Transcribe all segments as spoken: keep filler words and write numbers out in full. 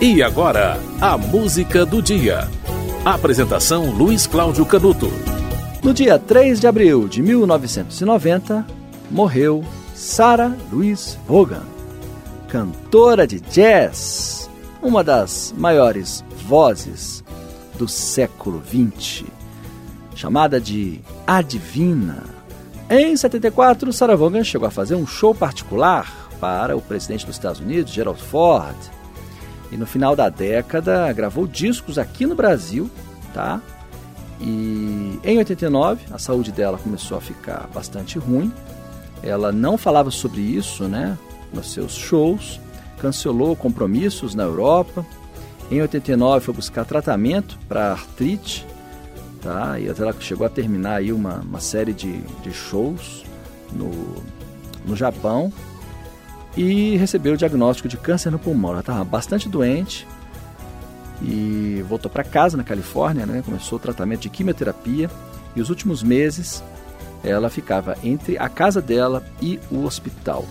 E agora, a música do dia. Apresentação Luiz Cláudio Canuto. No dia três de abril de mil novecentos e noventa, morreu Sarah Louise Vaughan, cantora de jazz, uma das maiores vozes do século vinte, chamada de A Divina. Em setenta e quatro, Sarah Vaughan chegou a fazer um show particular para o presidente dos Estados Unidos, Gerald Ford. E no final da década gravou discos aqui no Brasil, tá? E em oitenta e nove a saúde dela começou a ficar bastante ruim. Ela não falava sobre isso, né, nos seus shows, cancelou compromissos na Europa. Em oitenta e nove foi buscar tratamento para artrite, tá? E ela chegou a terminar aí uma, uma série de, de shows no, no Japão. E recebeu o diagnóstico de câncer no pulmão. Ela estava bastante doente e voltou para casa na Califórnia, né? Começou o tratamento de quimioterapia e os últimos meses ela ficava entre a casa dela e o hospital.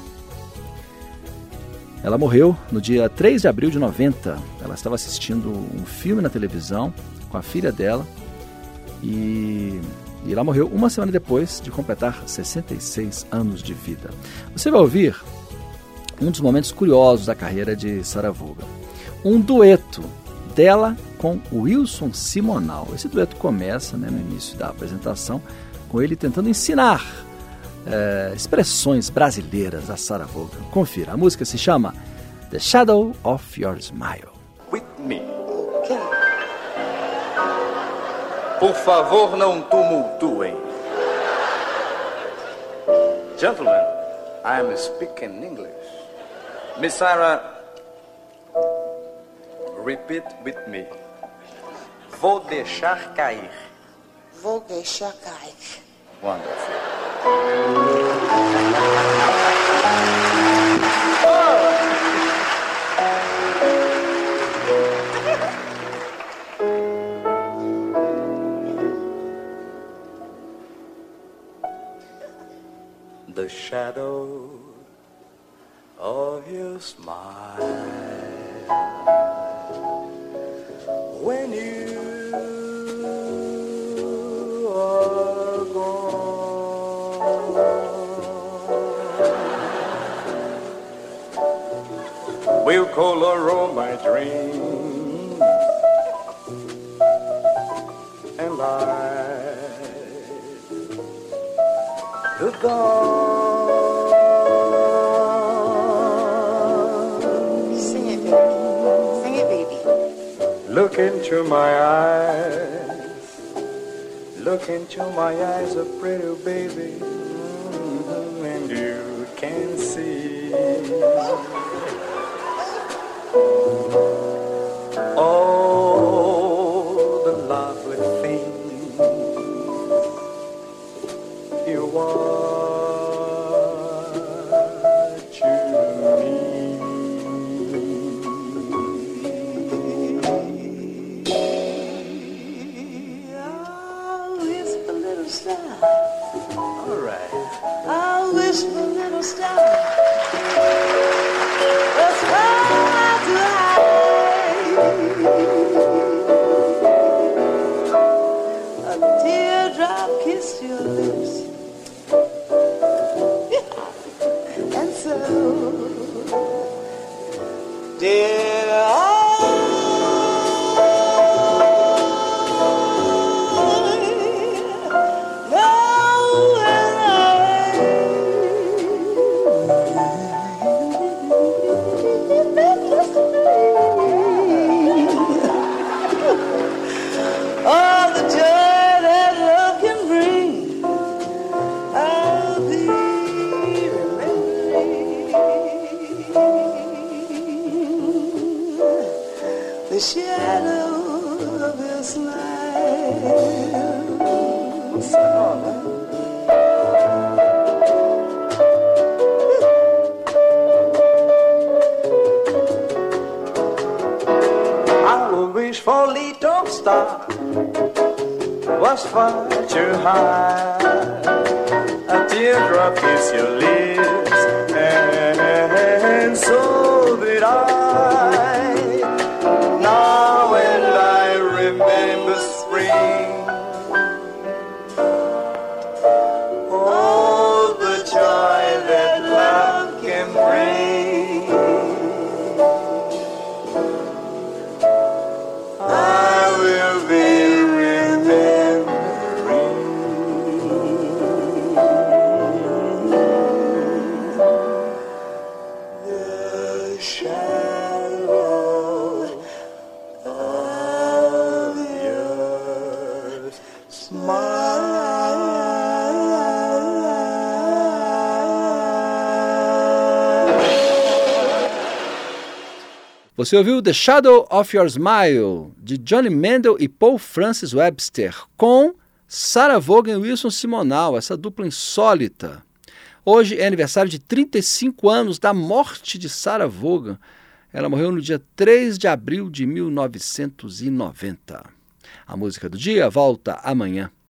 Ela morreu no dia três de abril de noventa. Ela estava assistindo um filme na televisão com a filha dela e, e ela morreu uma semana depois de completar sessenta e seis anos de vida. Você vai ouvir um dos momentos curiosos da carreira de Sarah Vaughan, um dueto dela com Wilson Simonal. Esse dueto começa, né, no início da apresentação com ele tentando ensinar é, expressões brasileiras a Sarah Vaughan. Confira, a música se chama The Shadow of Your Smile. With me. Okay. Por favor, não tumultuem. Gentlemen, I am speaking English. Miss Sarah, repeat with me. Vou deixar cair. Vou deixar cair. Wonderful. The shadow of your smile when you are gone will color all my dreams and light the dawn. Look into my eyes, look into my eyes, a pretty baby, mm-hmm, and you can see all the lovely things you want to me. All right. I'll whisper a little star. That's hard to hide. A teardrop kissed your lips, and so did I. The shadow of your smile. I will wish for a little star was far too high. A teardrop kissed your lips, and so did I. shadow of your smile. Você ouviu The Shadow of Your Smile, de Johnny Mandel e Paul Francis Webster, com Sarah Vaughan e Wilson Simonal, essa dupla insólita. Hoje é aniversário de trinta e cinco anos da morte de Sarah Vaughan. Ela morreu no dia três de abril de mil novecentos e noventa. A música do dia volta amanhã.